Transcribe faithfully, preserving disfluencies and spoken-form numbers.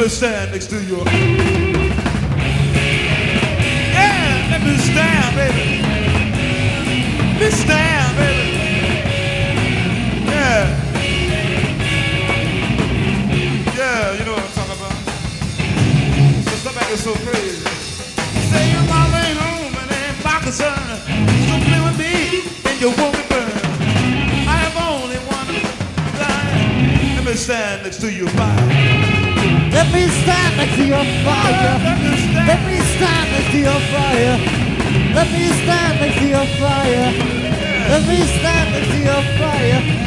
me stand next to you. Yeah, let me stand, baby. Let me stand, baby. Yeah. Yeah, you know what I'm talking about. So somebody is so crazy. Say your mama ain't home and ain't pocket, son. So play with me and you won't be burned. I have only one life. Let me stand next to your fire. Let me stand next to your fire. Let me stand next to your fire. Let me stand next to your fire. Let me stand next to your fire.